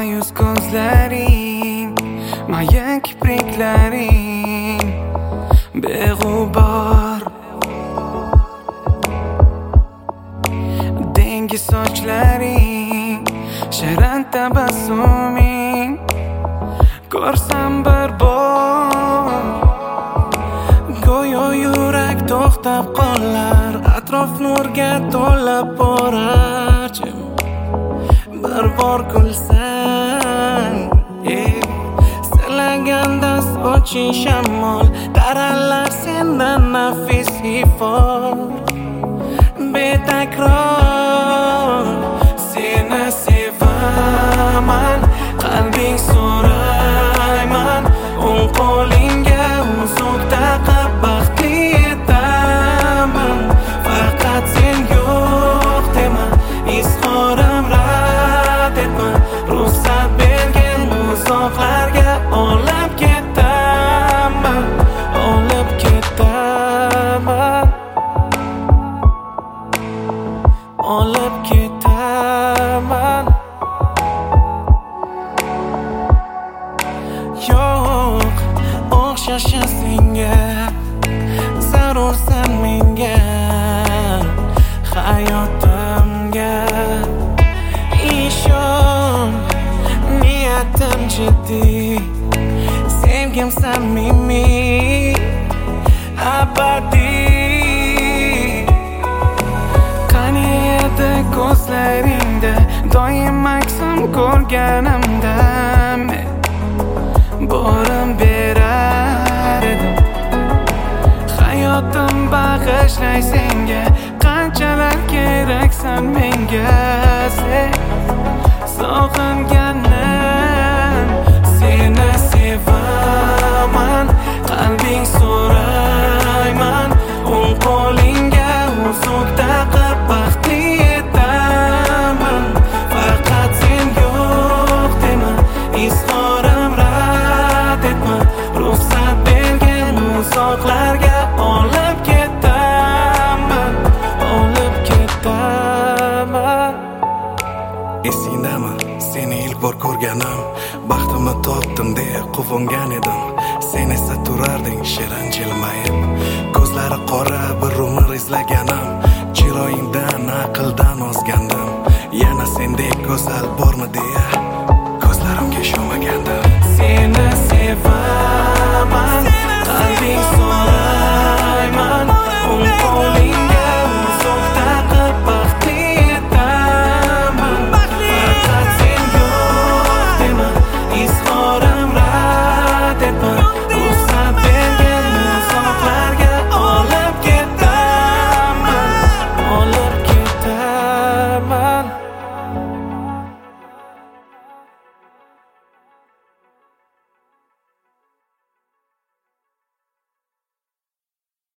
ma'yus ko'zlaring, mayin kipriklaring beg'ubor, dengiz sochlaring, shirin tabassuming ko'rsam bir bor, go'yo yurak to'xtab qolar, atrof nurga to'lib borar. Bir bor kulsang, silaganda soching shamol, taralar sendan nafis ifor. Betakror seni sevaman, qalbing so'rayman, o'ng qo'lingga uzuk taqib baxtli etaman. Faqat sen yo'q dema, izhorim rad etma, ruxsat bergin uzoqlarga olib ketaman, olib ketaman, olib ketaman. Yo'q, o'xshashim senga, zarursan menga, hayotimga. Ishon, niyatim jiddiy, sevgim samimiy, abadiy. Qani edi ko'zlaringda doim aksam ko'rganimda, men borim berar edim, hayotim bag'ishlay senga. Qanchalar keraksan menga, sen sog'inganim, seni sevaman, qalbing so'rayman, o'ng qo'lingga uzuk taqib baxtli etaman. Faqat sen yo'q dema, izhorim rad etma, ruxsat bergin uzoqlarga olib ketaman, olib ketaman. Esingdami seni ilk bor ko'rganim, baxtimni topdim deb quvongan edim. Sen esa turarding shirin jilmayib, ko'zlari qora bir umr izlaganim, chiroyingdan aqldan ozgandim. Yana sendek go'zal bormi deya ko'zlarimga ishonmagandim.